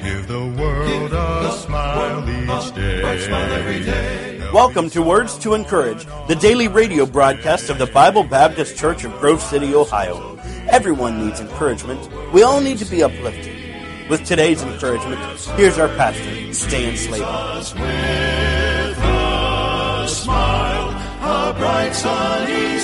Give the world a smile each day. Welcome to Words to Encourage, the daily radio broadcast of the Bible Baptist Church of Grove City, Ohio. Everyone needs encouragement. We all need to be uplifted. With today's encouragement, here's our pastor, Stan Slater. With a smile, a bright sunny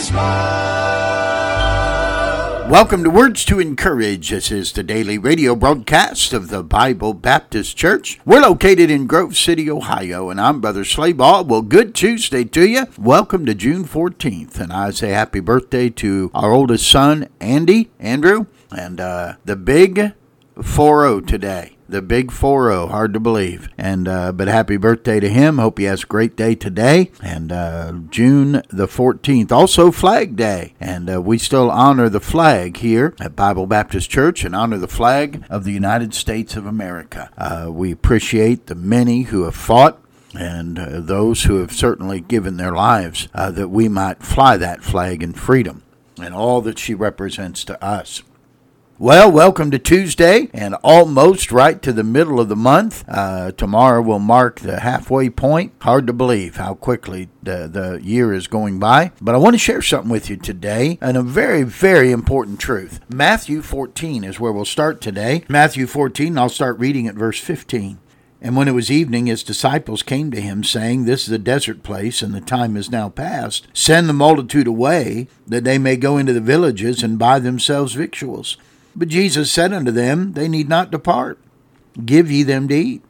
smile. Welcome to Words to Encourage. This is the daily radio broadcast of the Bible Baptist Church. We're located in Grove City, Ohio, and I'm Brother Slayball. Well, good Tuesday to you. Welcome to June 14th, and I say happy birthday to our oldest son, Andrew, and the big 4-0 today. The big 4-0, hard to believe. And but happy birthday to him. Hope he has a great day today. And June the 14th, also Flag Day. And we still honor the flag here at Bible Baptist Church and honor the flag of the United States of America. We appreciate the many who have fought and those who have certainly given their lives that we might fly that flag in freedom and all that she represents to us. Well, welcome to Tuesday, and almost right to the middle of the month. Tomorrow will mark the halfway point. Hard to believe how quickly the year is going by. But I want to share something with you today, and a very, very important truth. Matthew 14 is where we'll start today. Matthew 14, I'll start reading at verse 15. And when it was evening, his disciples came to him, saying, This is a desert place, and the time is now past. Send the multitude away, that they may go into the villages and buy themselves victuals. But Jesus said unto them, They need not depart. Give ye them to eat.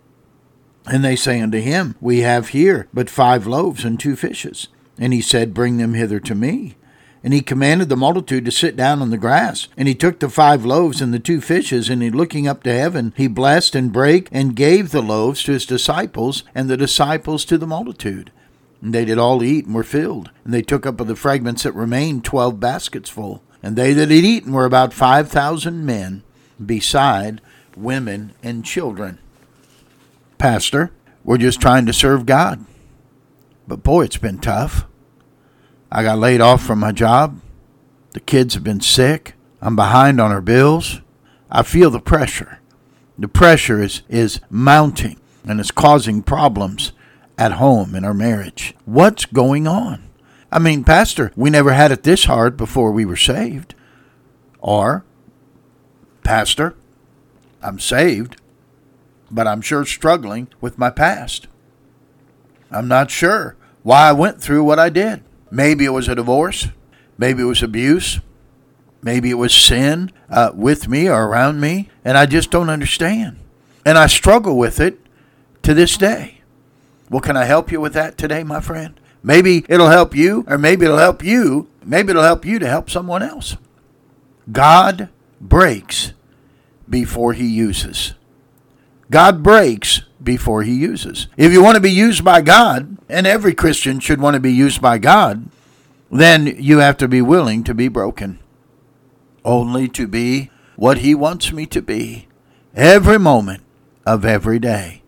And they say unto him, We have here but 5 loaves and 2 fishes. And he said, Bring them hither to me. And he commanded the multitude to sit down on the grass. And he took the 5 loaves and the 2 fishes, and looking up to heaven, he blessed and brake, and gave the loaves to his disciples, and the disciples to the multitude. And they did all eat and were filled. And they took up of the fragments that remained 12 baskets full. And they that had eaten were about 5,000 men, beside women and children. Pastor, we're just trying to serve God. But boy, it's been tough. I got laid off from my job. The kids have been sick. I'm behind on our bills. I feel the pressure. The pressure is mounting, and it's causing problems at home in our marriage. What's going on? I mean, Pastor, we never had it this hard before we were saved. Or, Pastor, I'm saved, but I'm sure struggling with my past. I'm not sure why I went through what I did. Maybe it was a divorce. Maybe it was abuse. Maybe it was sin with me or around me, and I just don't understand. And I struggle with it to this day. Well, can I help you with that today, my friend? Maybe it'll help you, or maybe it'll help you. Maybe it'll help you to help someone else. God breaks before he uses. God breaks before he uses. If you want to be used by God, and every Christian should want to be used by God, then you have to be willing to be broken. Only to be what he wants me to be every moment of every day.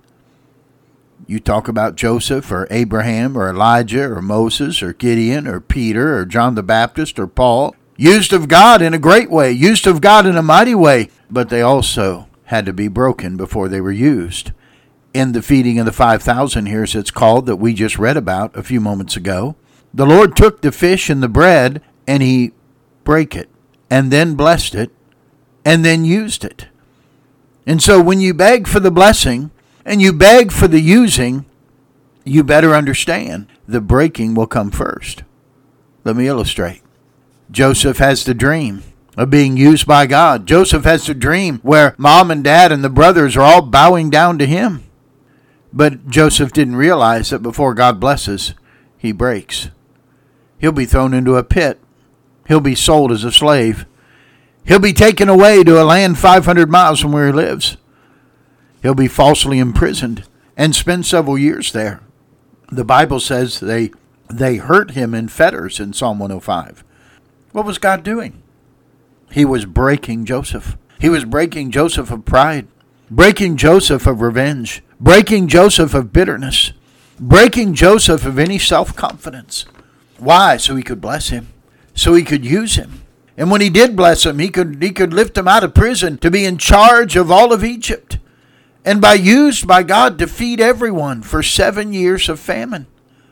You talk about Joseph or Abraham or Elijah or Moses or Gideon or Peter or John the Baptist or Paul. Used of God in a great way, used of God in a mighty way, but they also had to be broken before they were used. In the feeding of the 5,000 here, as it's called, that we just read about a few moments ago, the Lord took the fish and the bread and he brake it and then blessed it and then used it. And so when you beg for the blessing, and you beg for the using, you better understand the breaking will come first. Let me illustrate. Joseph has the dream of being used by God. Joseph has the dream where mom and dad and the brothers are all bowing down to him. But Joseph didn't realize that before God blesses, he breaks. He'll be thrown into a pit. He'll be sold as a slave. He'll be taken away to a land 500 miles from where he lives. He'll be falsely imprisoned and spend several years there. The Bible says they hurt him in fetters in Psalm 105. What was God doing? He was breaking Joseph. He was breaking Joseph of pride, breaking Joseph of revenge, breaking Joseph of bitterness, breaking Joseph of any self-confidence. Why? So he could bless him, so he could use him. And when he did bless him, he could lift him out of prison to be in charge of all of Egypt. and used by God to feed everyone for 7 years of famine.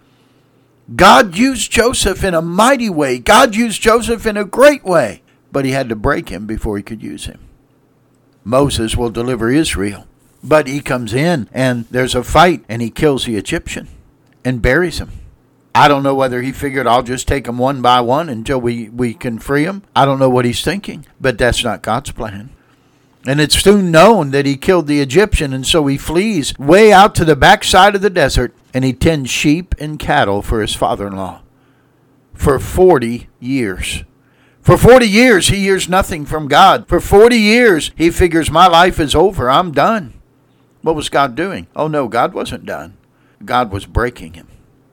God used Joseph in a mighty way. God used Joseph in a great way, but he had to break him before he could use him. Moses will deliver Israel, but he comes in and there's a fight and he kills the Egyptian and buries him. I don't know whether he figured I'll just take them one by one until we can free them. I don't know what he's thinking, but that's not God's plan. And it's soon known that he killed the Egyptian, and so he flees way out to the backside of the desert, and he tends sheep and cattle for his father-in-law for 40 years. For 40 years, he hears nothing from God. For 40 years, he figures, my life is over. I'm done. What was God doing? Oh, no, God wasn't done. God was breaking him.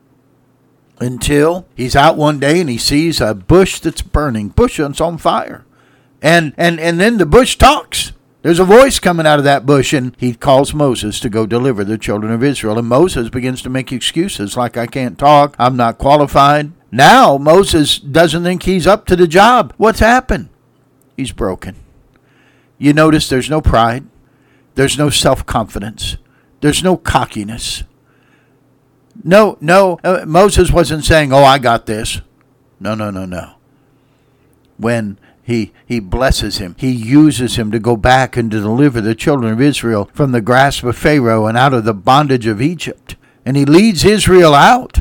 Until he's out one day and he sees a bush that's burning, bush that's on fire. And then the bush talks. There's a voice coming out of that bush, and he calls Moses to go deliver the children of Israel. And Moses begins to make excuses like, I can't talk, I'm not qualified. Now Moses doesn't think he's up to the job. What's happened? He's broken. You notice there's no pride. There's no self-confidence. There's no cockiness. No, Moses wasn't saying, oh, I got this. No. When he blesses him, he uses him to go back and to deliver the children of Israel from the grasp of Pharaoh and out of the bondage of Egypt. And he leads Israel out.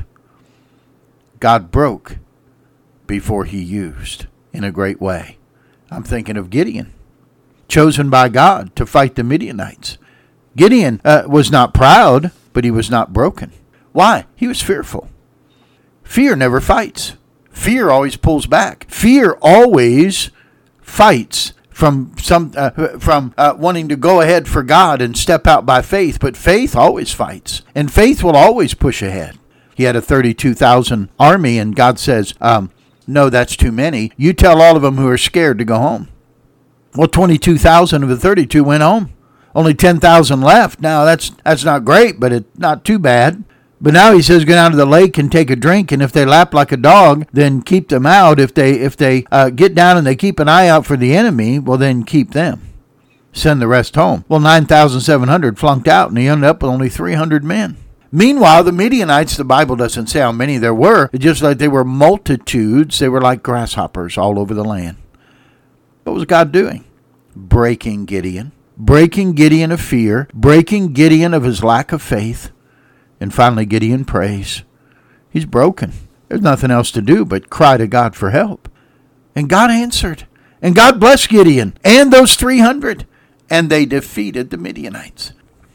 God broke before he used in a great way. I'm thinking of Gideon, chosen by God to fight the Midianites. Gideon was not proud, but he was not broken. Why? He was fearful. Fear never fights. Fear always pulls back. Fear always fights from wanting to go ahead for God and step out by faith. But faith always fights, and faith will always push ahead. He had a 32,000 army, and God says, no, that's too many. You tell all of them who are scared to go home. Well, 22,000 of the 32 went home. Only 10,000 left. Now, that's not great, but it's not too bad. But now he says, go down to the lake and take a drink, and if they lap like a dog, then keep them out. If they get down and they keep an eye out for the enemy, well, then keep them. Send the rest home. Well, 9,700 flunked out, and he ended up with only 300 men. Meanwhile, the Midianites, the Bible doesn't say how many there were. It's just like they were multitudes. They were like grasshoppers all over the land. What was God doing? Breaking Gideon. Breaking Gideon of fear. Breaking Gideon of his lack of faith. And finally, Gideon prays. He's broken. There's nothing else to do but cry to God for help. And God answered. And God blessed Gideon and those 300. And they defeated the Midianites.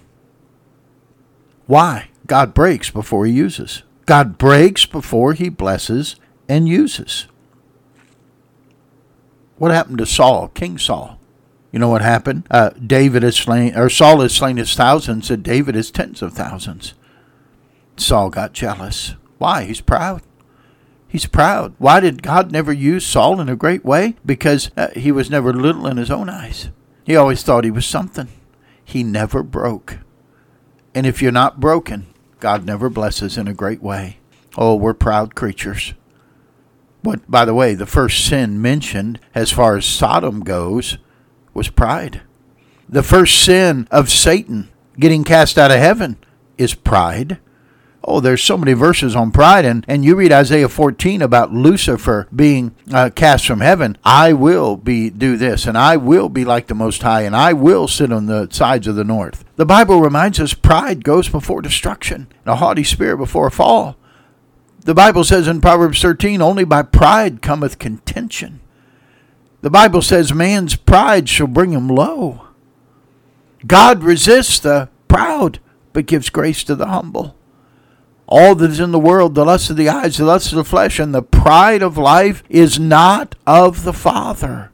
Why? God breaks before he uses. God breaks before he blesses and uses. What happened to Saul, King Saul? You know what happened? Saul has slain his thousands, and David his tens of thousands. Saul got jealous. Why? He's proud. He's proud. Why did God never use Saul in a great way? Because he was never little in his own eyes. He always thought he was something. He never broke. And if you're not broken, God never blesses in a great way. Oh, we're proud creatures. What, by the way, the first sin mentioned as far as Sodom goes was pride. The first sin of Satan getting cast out of heaven is pride. Oh, there's so many verses on pride, and you read Isaiah 14 about Lucifer being cast from heaven. I will do this, and I will be like the Most High, and I will sit on the sides of the north. The Bible reminds us pride goes before destruction, and a haughty spirit before a fall. The Bible says in Proverbs 13, only by pride cometh contention. The Bible says man's pride shall bring him low. God resists the proud, but gives grace to the humble. All that is in the world, the lust of the eyes, the lust of the flesh, and the pride of life is not of the Father.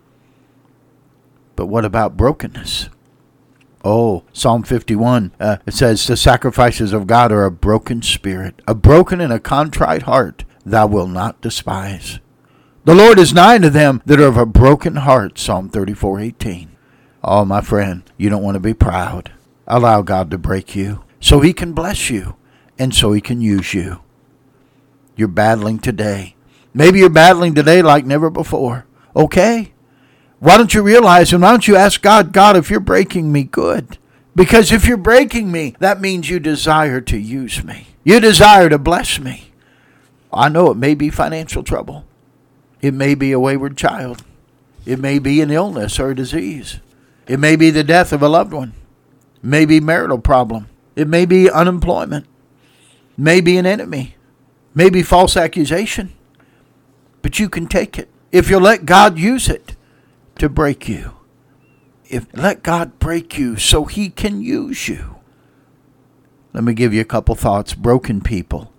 But what about brokenness? Oh, Psalm 51, it says, the sacrifices of God are a broken spirit, a broken and a contrite heart thou wilt not despise. The Lord is nigh to them that are of a broken heart, Psalm 34:18. Oh, my friend, you don't want to be proud. Allow God to break you so he can bless you. And so he can use you. You're battling today. Maybe you're battling today like never before. Okay. Why don't you realize, and why don't you ask God, if you're breaking me, good. Because if you're breaking me, that means you desire to use me. You desire to bless me. I know it may be financial trouble. It may be a wayward child. It may be an illness or a disease. It may be the death of a loved one. It may be marital problem. It may be unemployment. It may be an enemy. It may be false accusation. But you can take it if you let God use it to break you. Let God break you so he can use you. Let me give you a couple thoughts. Broken people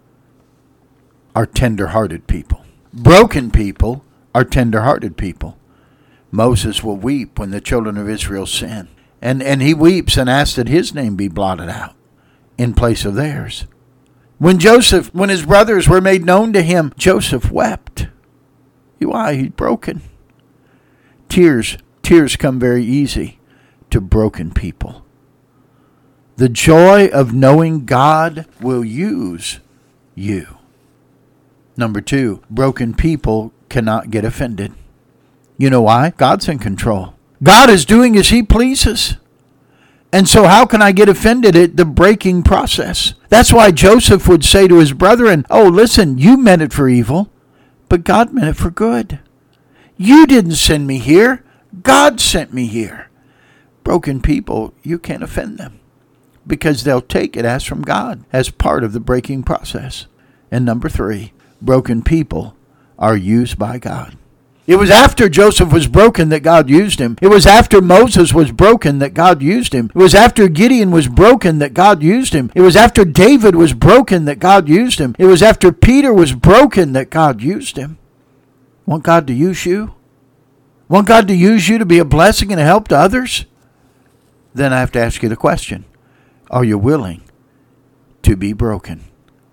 are tender-hearted people. Broken people are tender-hearted people. Moses will weep when the children of Israel sin. And he weeps and asks that his name be blotted out in place of theirs. When his brothers were made known to him, Joseph wept. Why? He's broken. Tears come very easy to broken people. The joy of knowing God will use you. Number 2, broken people cannot get offended. You know why? God's in control. God is doing as he pleases. And so how can I get offended at the breaking process? That's why Joseph would say to his brethren, oh, listen, you meant it for evil, but God meant it for good. You didn't send me here. God sent me here. Broken people, you can't offend them because they'll take it as from God, as part of the breaking process. And number 3, broken people are used by God. It was after Joseph was broken that God used him. It was after Moses was broken that God used him. It was after Gideon was broken that God used him. It was after David was broken that God used him. It was after Peter was broken that God used him. Want God to use you? Want God to use you to be a blessing and a help to others? Then I have to ask you the question, are you willing to be broken?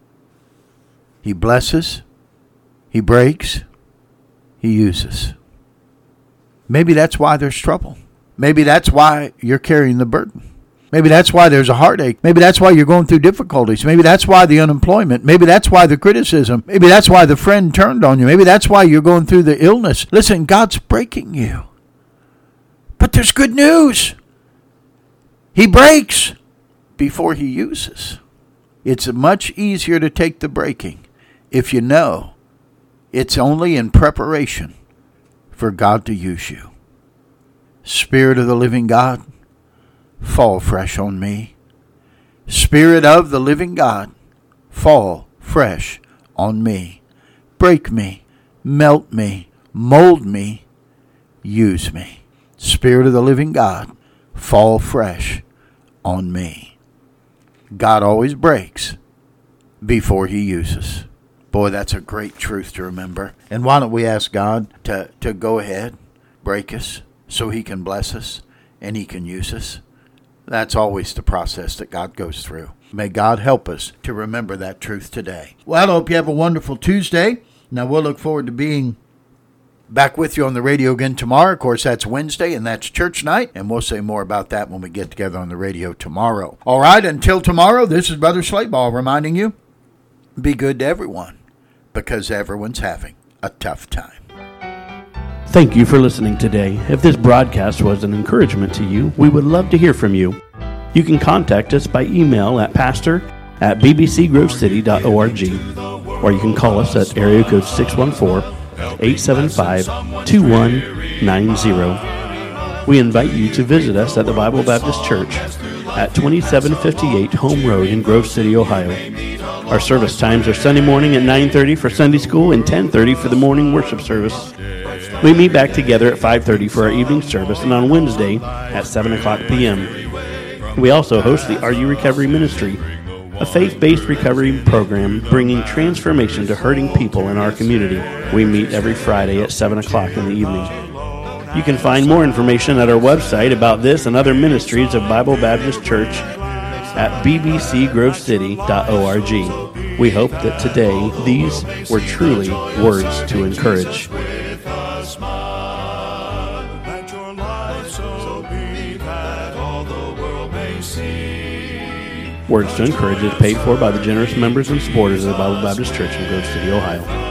He blesses, he breaks, he uses. Maybe that's why there's trouble. Maybe that's why you're carrying the burden. Maybe that's why there's a heartache. Maybe that's why you're going through difficulties. Maybe that's why the unemployment. Maybe that's why the criticism. Maybe that's why the friend turned on you. Maybe that's why you're going through the illness. Listen, God's breaking you. But there's good news. He breaks before he uses. It's much easier to take the breaking if you know it's only in preparation for God to use you. Spirit of the living God, fall fresh on me. Spirit of the living God, fall fresh on me. Break me, melt me, mold me, use me. Spirit of the living God, fall fresh on me. God always breaks before he uses. Boy, that's a great truth to remember. And why don't we ask God to go ahead, break us, so he can bless us and he can use us? That's always the process that God goes through. May God help us to remember that truth today. Well, I hope you have a wonderful Tuesday. Now, we'll look forward to being back with you on the radio again tomorrow. Of course, that's Wednesday, and that's church night. And we'll say more about that when we get together on the radio tomorrow. All right, until tomorrow, this is Brother Slayball reminding you, be good to everyone, because everyone's having a tough time. Thank you for listening today. If this broadcast was an encouragement to you, we would love to hear from you. You can contact us by email at pastor@bbcgrovecity.org, or you can call us at area code 614-875-2190. We invite you to visit us at the Bible Baptist Church at 2758 Home Road in Grove City, Ohio. Our service times are Sunday morning at 9:30 for Sunday school and 10:30 for the morning worship service. We meet back together at 5:30 for our evening service, and on Wednesday at 7 o'clock p.m. We also host the Are You Recovery Ministry, a faith-based recovery program bringing transformation to hurting people in our community. We meet every Friday at 7 o'clock in the evening. You can find more information at our website about this and other ministries of Bible Baptist Church at bbcgrovecity.org. We hope that today these were truly words to encourage. Words to Encourage is paid for by the generous members and supporters of the Bible Baptist Church in Grove City, Ohio.